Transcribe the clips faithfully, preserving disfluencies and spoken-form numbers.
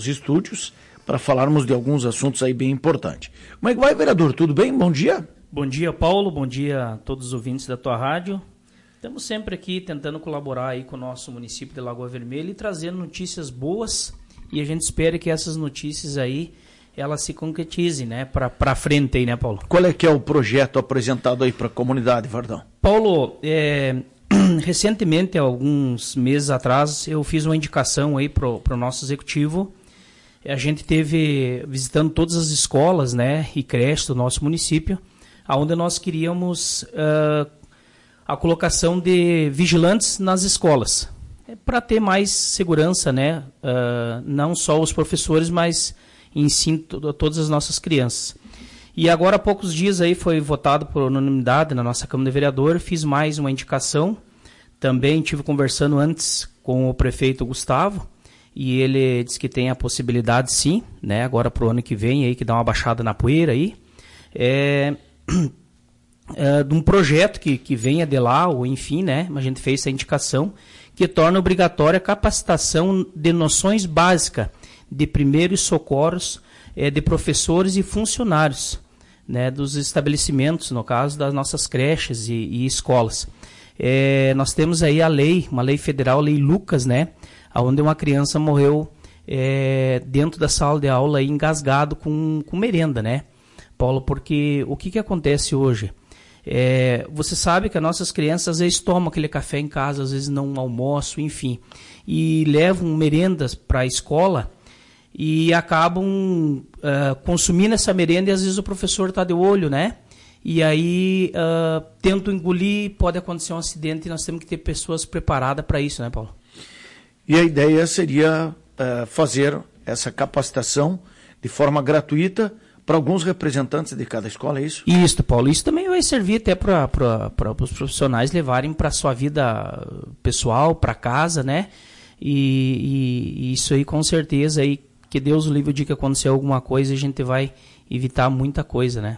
os estúdios para falarmos de alguns assuntos aí bem importantes. Como é que vai, vereador? Tudo bem? Bom dia. Bom dia, Paulo. Bom dia a todos os ouvintes da tua rádio. Estamos sempre aqui tentando colaborar aí com o nosso município de Lagoa Vermelha e trazendo notícias boas, e a gente espera que essas notícias aí elas se concretizem, né, para frente aí, né, Paulo? Qual é que é o projeto apresentado aí para a comunidade, Vardão? Paulo, é, recentemente, alguns meses atrás, eu fiz uma indicação aí para o nosso executivo. A gente teve visitando todas as escolas, né, e creches do nosso município, onde nós queríamos uh, a colocação de vigilantes nas escolas, para ter mais segurança, né, uh, não só os professores, mas em si todas as nossas crianças. E agora há poucos dias aí foi votado por unanimidade na nossa Câmara de Vereadores, fiz mais uma indicação, também tive conversando antes com o prefeito Gustavo, e ele disse que tem a possibilidade sim, né, agora para o ano que vem, aí, que dá uma baixada na poeira aí, é, é, de um projeto que, que venha de lá, ou enfim, né, a gente fez essa indicação, que torna obrigatória a capacitação de noções básicas de primeiros socorros é, de professores e funcionários, né, dos estabelecimentos, no caso das nossas creches e, e escolas. É, nós temos aí a lei, uma lei federal, a Lei Lucas, né, onde uma criança morreu é, dentro da sala de aula aí, engasgado com, com merenda, né, Paulo? Porque o que, que acontece hoje? É, você sabe que as nossas crianças às vezes tomam aquele café em casa, às vezes não almoçam, enfim, e levam merendas para a escola e acabam uh, consumindo essa merenda e às vezes o professor está de olho, né? E aí uh, tentam engolir, pode acontecer um acidente e nós temos que ter pessoas preparadas para isso, né, Paulo? E a ideia seria uh, fazer essa capacitação de forma gratuita para alguns representantes de cada escola, é isso? Isso, Paulo. Isso também vai servir até para os profissionais levarem para a sua vida pessoal, para casa, né? E, e, e isso aí, com certeza, aí, que Deus o livre o dia que acontecer alguma coisa, a gente vai evitar muita coisa, né?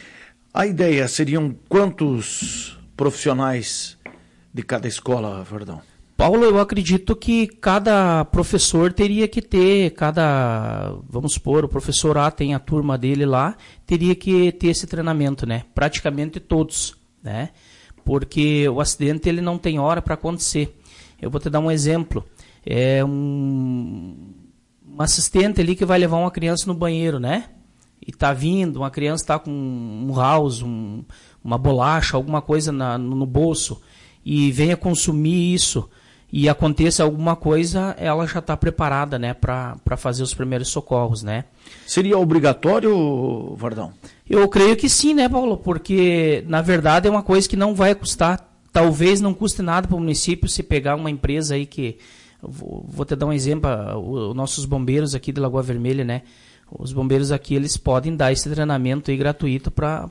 A ideia seriam quantos profissionais de cada escola, Vardão? Paulo, eu acredito que cada professor teria que ter, cada, vamos supor, o professor A tem a turma dele lá, teria que ter esse treinamento, né? Praticamente todos, né? Porque o acidente ele não tem hora para acontecer. Eu vou te dar um exemplo. É um, um assistente ali que vai levar uma criança no banheiro, né? E tá vindo, uma criança está com um house, um, uma bolacha, alguma coisa na, no bolso, e venha consumir isso, e aconteça alguma coisa, ela já está preparada, né, para fazer os primeiros socorros, né? Seria obrigatório, Vardão? Eu creio que sim, né, Paulo? Porque, na verdade, é uma coisa que não vai custar, talvez não custe nada para o município se pegar uma empresa aí que, vou, vou te dar um exemplo, os nossos bombeiros aqui de Lagoa Vermelha, né? Os bombeiros aqui, eles podem dar esse treinamento aí gratuito para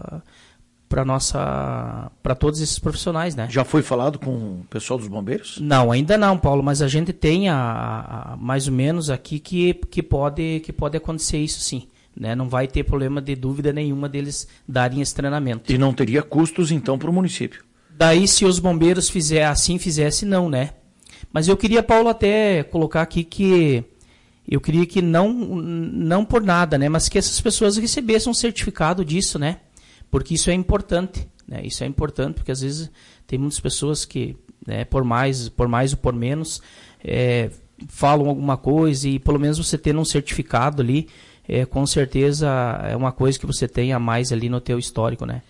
para nossa, para todos esses profissionais, né? Já foi falado com o pessoal dos bombeiros? Não, ainda não, Paulo, mas a gente tem a, a, mais ou menos aqui que, que, pode, que pode acontecer isso sim, né? Não vai ter problema de dúvida nenhuma deles darem esse treinamento. E não teria custos então para o município? Daí se os bombeiros fizer, assim fizesse, não, né? Mas eu queria, Paulo, até colocar aqui que eu queria que não, não por nada, né? Mas que essas pessoas recebessem um certificado disso, né? Porque isso é importante, né? Isso é importante, porque às vezes tem muitas pessoas que, né, por mais, por mais ou por menos, é, falam alguma coisa e pelo menos você tendo um certificado ali, é, com certeza é uma coisa que você tem a mais ali no teu histórico, né?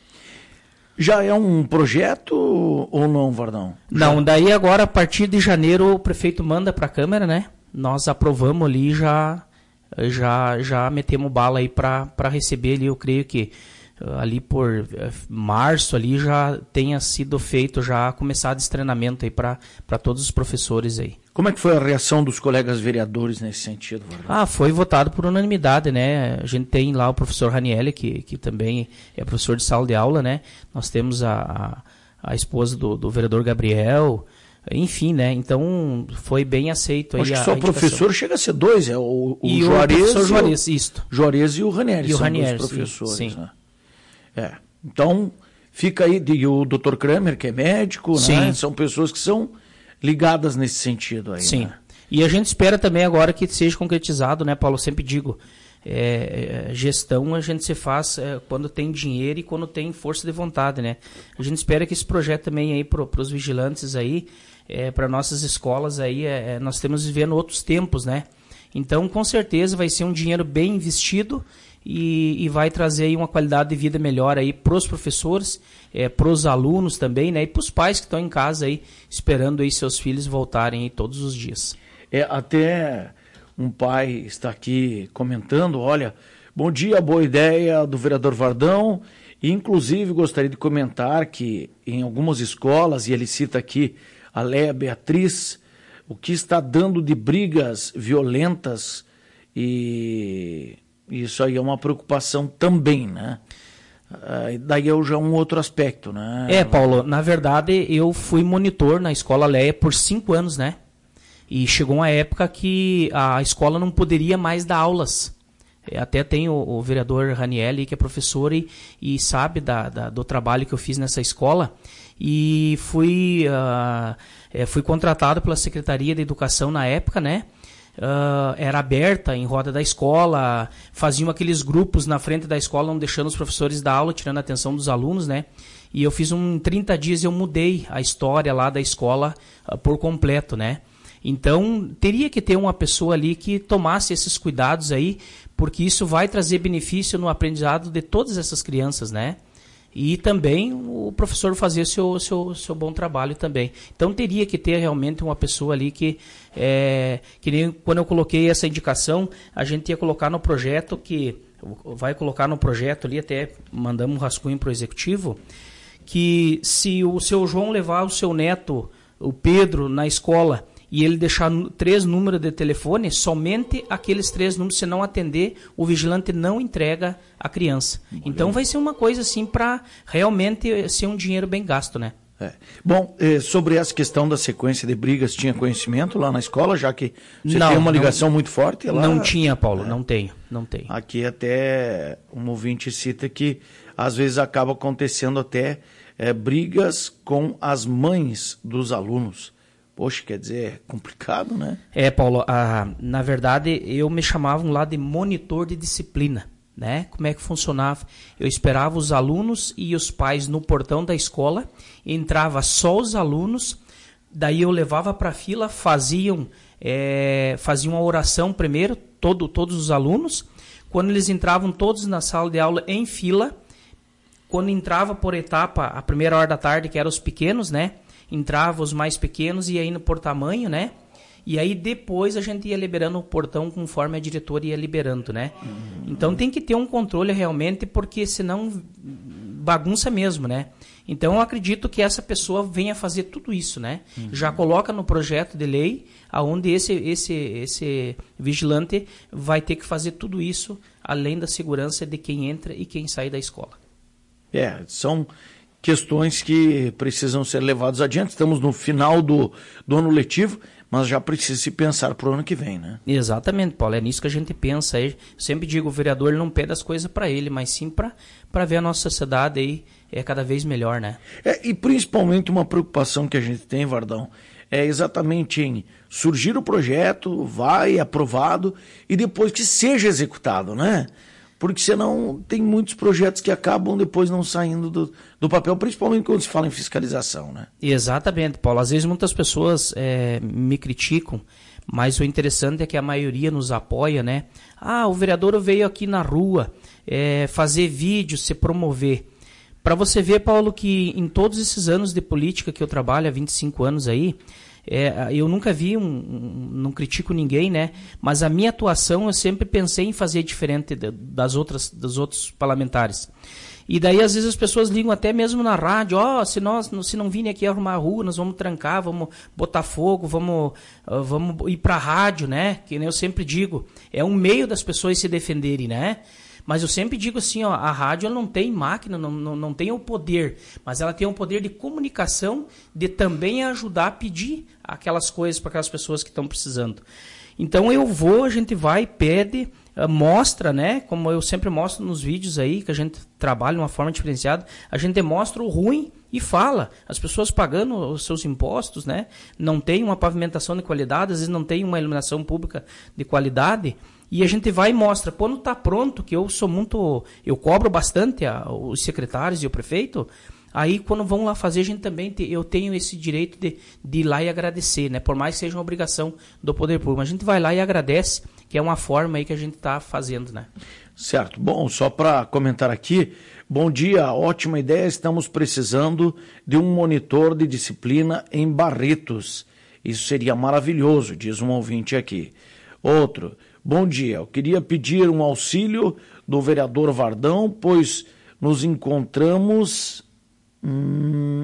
Já é um projeto ou não, Vardão? Não, Já... daí agora a partir de janeiro o prefeito manda para a Câmara, né? Nós aprovamos ali, já, já, já metemos bala aí para receber ali, eu creio que ali por março ali já tenha sido feito, já começado esse treinamento aí para todos os professores aí. Como é que foi a reação dos colegas vereadores nesse sentido, Vardão? Ah, foi votado por unanimidade, né? A gente tem lá o professor Ranielli, que, que também é professor de sala de aula, né? Nós temos a, a, a esposa do, do vereador Gabriel, enfim, né? Então foi bem aceito. Acho aí que a, só a o professor chega a ser dois, é o, o e Juarez, o professor Juarez, isto. Juarez e o Ranieri, e o são Ranieri, dois professores, sim. Né? É. Então, fica aí, e o doutor Kramer, que é médico, sim. Né? São pessoas que são ligadas nesse sentido aí. Sim. Né? E a gente espera também agora que seja concretizado, né, Paulo? Eu sempre digo, é, gestão a gente se faz é, quando tem dinheiro e quando tem força de vontade, né? A gente espera que esse projeto também aí para os vigilantes aí, é, para nossas escolas aí, é, nós estamos vivendo outros tempos, né? Então, com certeza vai ser um dinheiro bem investido e, e vai trazer aí uma qualidade de vida melhor aí para os professores, é, para os alunos também, né? E para os pais que estão em casa aí esperando aí seus filhos voltarem aí todos os dias. É, até um pai está aqui comentando, olha, bom dia, boa ideia do vereador Vardão, e inclusive gostaria de comentar que em algumas escolas, e ele cita aqui a Léa Beatriz, o que está dando de brigas violentas, e isso aí é uma preocupação também, né? Uh, daí é já um outro aspecto, né? É, Paulo, na verdade eu fui monitor na escola Léa por cinco anos, né? E chegou uma época que a escola não poderia mais dar aulas. Até tem o, o vereador Ranielli, que é professor e, e sabe da, da, do trabalho que eu fiz nessa escola. E fui, uh, é, fui contratado pela Secretaria de Educação na época, né? Uh, era aberta em roda da escola, faziam aqueles grupos na frente da escola, não deixando os professores dar aula, tirando a atenção dos alunos, né? E eu fiz um, em trinta dias eu mudei a história lá da escola uh, por completo, né? Então, teria que ter uma pessoa ali que tomasse esses cuidados aí, porque isso vai trazer benefício no aprendizado de todas essas crianças, né? E também o professor fazer seu, seu, seu bom trabalho também. Então, teria que ter realmente uma pessoa ali que, é, que nem quando eu coloquei essa indicação, a gente ia colocar no projeto que, vai colocar no projeto ali, até mandamos um rascunho para o executivo, que se o seu João levar o seu neto, o Pedro, na escola, e ele deixar três números de telefone, somente aqueles três números, se não atender, o vigilante não entrega a criança. Muito então bem. Vai ser uma coisa assim para realmente ser um dinheiro bem gasto, né? É. Bom, eh, sobre essa questão da sequência de brigas, tinha conhecimento lá na escola, já que você não, tem uma ligação não, muito forte lá? Não tinha, Paulo, é. não tenho, não tenho. Aqui até um ouvinte cita que às vezes acaba acontecendo até é, brigas com as mães dos alunos. Poxa, quer dizer, é complicado, né? É, Paulo, ah, na verdade, eu me chamavam lá de monitor de disciplina, né? Como é que funcionava? Eu esperava os alunos e os pais no portão da escola, entrava só os alunos, daí eu levava para a fila, faziam, é, faziam uma oração primeiro, todo, todos os alunos, quando eles entravam todos na sala de aula em fila, quando entrava por etapa, a primeira hora da tarde, que eram os pequenos, né? Entrava os mais pequenos e ia indo por tamanho, né? E aí depois a gente ia liberando o portão conforme a diretora ia liberando, né? Uhum. Então tem que ter um controle realmente, porque senão bagunça mesmo, né? Então eu acredito que essa pessoa venha fazer tudo isso, né? Uhum. Já coloca no projeto de lei, aonde esse, esse, esse vigilante vai ter que fazer tudo isso, além da segurança de quem entra e quem sai da escola. É, são questões que precisam ser levadas adiante. Estamos no final do, do ano letivo, mas já precisa se pensar para o ano que vem, né? Exatamente, Paulo. É nisso que a gente pensa. Eu sempre digo, o vereador não pede as coisas para ele, mas sim para ver a nossa sociedade aí é cada vez melhor, né? É, e principalmente uma preocupação que a gente tem, Vardão, é exatamente em surgir o projeto, vai aprovado e depois que seja executado, né? Porque senão tem muitos projetos que acabam depois não saindo do, do papel, principalmente quando se fala em fiscalização, né? Exatamente, Paulo. Às vezes muitas pessoas é, me criticam, mas o interessante é que a maioria nos apoia, né? Ah, o vereador veio aqui na rua é, fazer vídeo, se promover. Para você ver, Paulo, que em todos esses anos de política que eu trabalho, há vinte e cinco anos aí, É, eu nunca vi, um, um, não critico ninguém, né? Mas a minha atuação eu sempre pensei em fazer diferente das outras, dos outros parlamentares. E daí às vezes as pessoas ligam até mesmo na rádio, ó, oh, se nós se não virem aqui arrumar a rua, nós vamos trancar, vamos botar fogo, vamos, uh, vamos ir para a rádio, né? Que eu sempre digo, é um meio das pessoas se defenderem, né? Mas eu sempre digo assim, ó, a rádio ela não tem máquina, não, não, não tem o poder, mas ela tem o poder de comunicação, de também ajudar a pedir aquelas coisas para aquelas pessoas que estão precisando. Então eu vou, a gente vai, pede, uh, mostra, né? Como eu sempre mostro nos vídeos aí, que a gente trabalha de uma forma diferenciada, a gente mostra o ruim E fala, as pessoas pagando os seus impostos, né? Não tem uma pavimentação de qualidade, às vezes não tem uma iluminação pública de qualidade, e a gente vai e mostra. Quando está pronto, que eu sou muito... Eu cobro bastante a, os secretários e o prefeito, aí quando vão lá fazer, a gente também te, eu tenho esse direito de, de ir lá e agradecer, né? Por mais que seja uma obrigação do poder público. A gente vai lá e agradece, que é uma forma aí que a gente está fazendo, né? Certo. Bom, só para comentar aqui, bom dia, ótima ideia, estamos precisando de um monitor de disciplina em Barretos. Isso seria maravilhoso, diz um ouvinte aqui. Outro, bom dia, eu queria pedir um auxílio do vereador Vardão, pois nos encontramos, hum,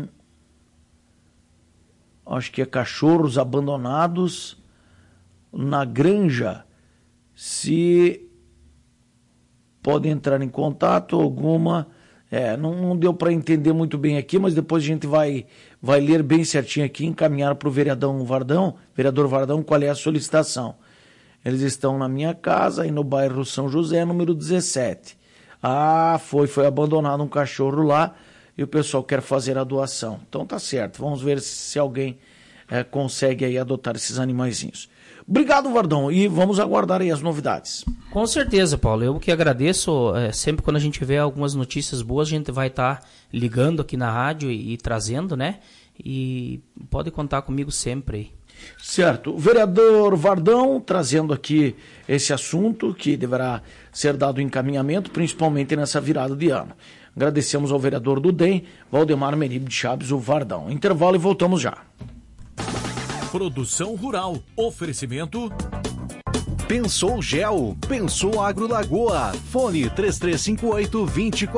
acho que é cachorros abandonados na granja. Se pode entrar em contato alguma, é, não, não deu para entender muito bem aqui, mas depois a gente vai, vai ler bem certinho aqui, encaminhar para o vereador Vardão, vereador Vardão, qual é a solicitação. Eles estão na minha casa, aí no bairro São José, número dezessete. Ah, foi, foi abandonado um cachorro lá e o pessoal quer fazer a doação. Então tá certo, vamos ver se alguém é, consegue aí adotar esses animaizinhos. Obrigado, Vardão, e vamos aguardar aí as novidades. Com certeza, Paulo. Eu que agradeço. É, sempre quando a gente vê algumas notícias boas, a gente vai estar tá ligando aqui na rádio e, e trazendo, né? E pode contar comigo sempre. Certo. O vereador Vardão trazendo aqui esse assunto que deverá ser dado encaminhamento, principalmente nessa virada de ano. Agradecemos ao vereador do D E M, Valdemar Meribe de Chaves, o Vardão. Intervalo e voltamos já. Produção Rural. Oferecimento... Pensou Gel. Pensou Agro Lagoa. Fone três três cinco oito, dois zero quatro